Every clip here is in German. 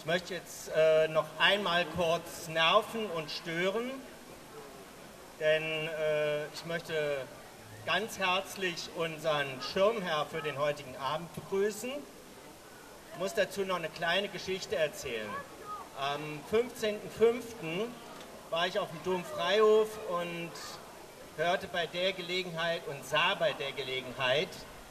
Ich möchte jetzt noch einmal kurz nerven und stören, denn ich möchte ganz herzlich unseren Schirmherr für den heutigen Abend begrüßen. Ich muss dazu noch eine kleine Geschichte erzählen. Am 15.05. war ich auf dem Domfreihof und hörte bei der Gelegenheit und sah bei der Gelegenheit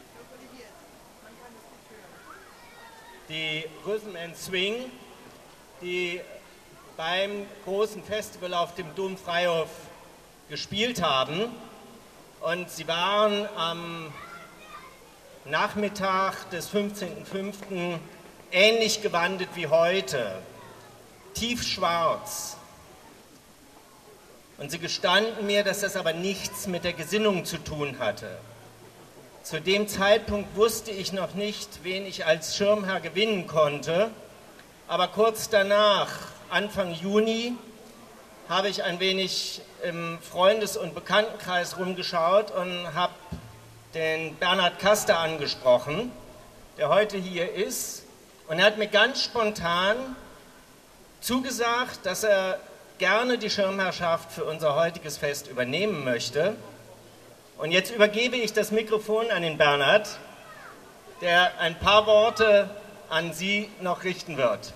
die Rhythm and Swing, die beim großen Festival auf dem Domfreihof gespielt haben. Und sie waren am Nachmittag des 15.05. ähnlich gewandet wie heute, tiefschwarz. Und sie gestanden mir, dass das aber nichts mit der Gesinnung zu tun hatte. Zu dem Zeitpunkt wusste ich noch nicht, wen ich als Schirmherr gewinnen konnte, aber kurz danach, Anfang Juni, habe ich ein wenig im Freundes- und Bekanntenkreis rumgeschaut und habe den Bernhard Kaster angesprochen, der heute hier ist, und er hat mir ganz spontan zugesagt, dass er gerne die Schirmherrschaft für unser heutiges Fest übernehmen möchte. Und jetzt übergebe ich das Mikrofon an den Bernhard, der ein paar Worte an Sie noch richten wird.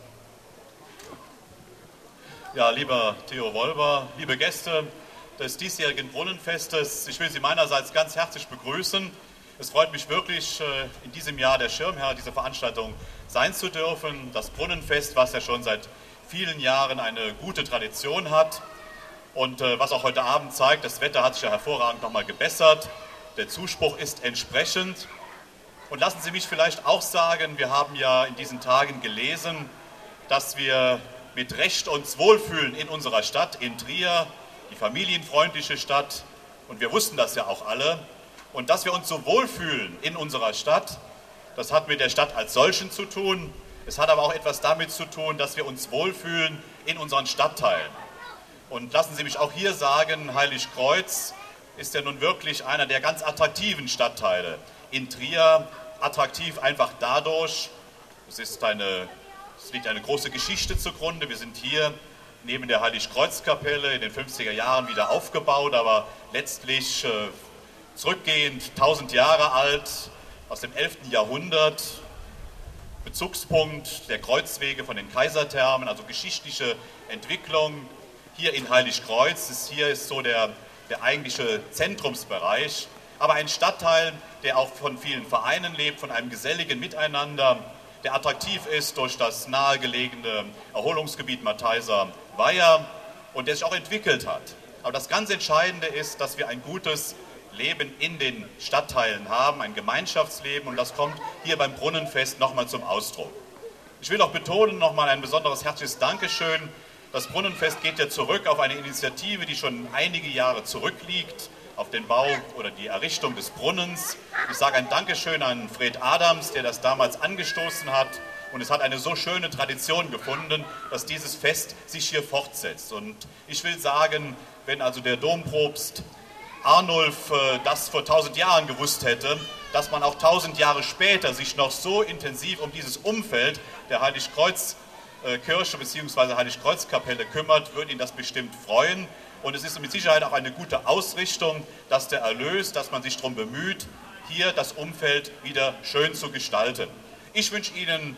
Ja, lieber Theo Wolber, liebe Gäste des diesjährigen Brunnenfestes, ich will Sie meinerseits ganz herzlich begrüßen. Es freut mich wirklich, in diesem Jahr der Schirmherr dieser Veranstaltung sein zu dürfen. Das Brunnenfest, was ja schon seit vielen Jahren eine gute Tradition hat. Und was auch heute Abend zeigt, das Wetter hat sich ja hervorragend nochmal gebessert. Der Zuspruch ist entsprechend. Und lassen Sie mich vielleicht auch sagen, wir haben ja in diesen Tagen gelesen, dass wir mit Recht uns wohlfühlen in unserer Stadt, in Trier, die familienfreundliche Stadt. Und wir wussten das ja auch alle. Und dass wir uns so wohlfühlen in unserer Stadt, das hat mit der Stadt als solchen zu tun. Es hat aber auch etwas damit zu tun, dass wir uns wohlfühlen in unseren Stadtteilen. Und lassen Sie mich auch hier sagen, Heiligkreuz ist ja nun wirklich einer der ganz attraktiven Stadtteile in Trier. Attraktiv einfach dadurch, es liegt eine große Geschichte zugrunde. Wir sind hier neben der Heiligkreuzkapelle in den 50er Jahren wieder aufgebaut, aber letztlich zurückgehend 1000 Jahre alt, aus dem 11. Jahrhundert. Bezugspunkt der Kreuzwege von den Kaiserthermen, also geschichtliche Entwicklung. Hier in Heiligkreuz, hier ist so der eigentliche Zentrumsbereich, aber ein Stadtteil, der auch von vielen Vereinen lebt, von einem geselligen Miteinander, der attraktiv ist durch das nahegelegene Erholungsgebiet Matheiser Weiher und der sich auch entwickelt hat. Aber das ganz Entscheidende ist, dass wir ein gutes Leben in den Stadtteilen haben, ein Gemeinschaftsleben, und das kommt hier beim Brunnenfest nochmal zum Ausdruck. Ich will auch betonen, nochmal ein besonderes herzliches Dankeschön. Das Brunnenfest geht ja zurück auf eine Initiative, die schon einige Jahre zurückliegt, auf den Bau oder die Errichtung des Brunnens. Ich sage ein Dankeschön an Fred Adams, der das damals angestoßen hat, und es hat eine so schöne Tradition gefunden, dass dieses Fest sich hier fortsetzt. Und ich will sagen, wenn also der Dompropst Arnulf das vor 1000 Jahren gewusst hätte, dass man auch 1000 Jahre später sich noch so intensiv um dieses Umfeld der Heiligkreuzkirche bzw. Heiligkreuzkapelle kümmert, würde ihn das bestimmt freuen. Und es ist mit Sicherheit auch eine gute Ausrichtung, dass der Erlös, dass man sich darum bemüht, hier das Umfeld wieder schön zu gestalten. Ich wünsche Ihnen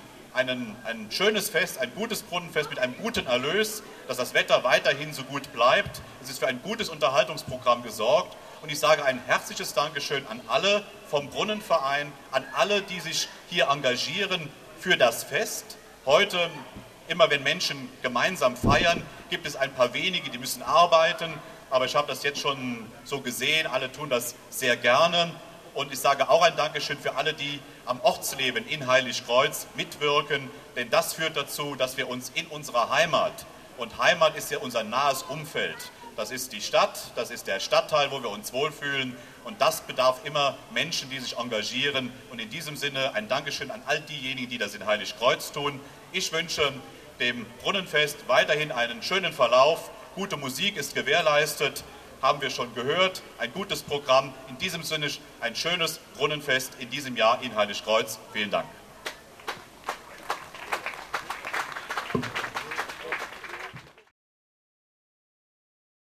ein schönes Fest, ein gutes Brunnenfest mit einem guten Erlös, dass das Wetter weiterhin so gut bleibt. Es ist für ein gutes Unterhaltungsprogramm gesorgt. Und ich sage ein herzliches Dankeschön an alle vom Brunnenverein, an alle, die sich hier engagieren für das Fest. Heute, immer wenn Menschen gemeinsam feiern, gibt es ein paar wenige, die müssen arbeiten. Aber ich habe das jetzt schon so gesehen, alle tun das sehr gerne. Und ich sage auch ein Dankeschön für alle, die am Ortsleben in Heiligkreuz mitwirken, denn das führt dazu, dass wir uns in unserer Heimat, und Heimat ist ja unser nahes Umfeld, das ist die Stadt, das ist der Stadtteil, wo wir uns wohlfühlen, und das bedarf immer Menschen, die sich engagieren. Und in diesem Sinne ein Dankeschön an all diejenigen, die das in Heiligkreuz tun. Ich wünsche dem Brunnenfest weiterhin einen schönen Verlauf, gute Musik ist gewährleistet, haben wir schon gehört, ein gutes Programm. In diesem Sinne ein schönes Brunnenfest in diesem Jahr in Heiligkreuz. Vielen Dank.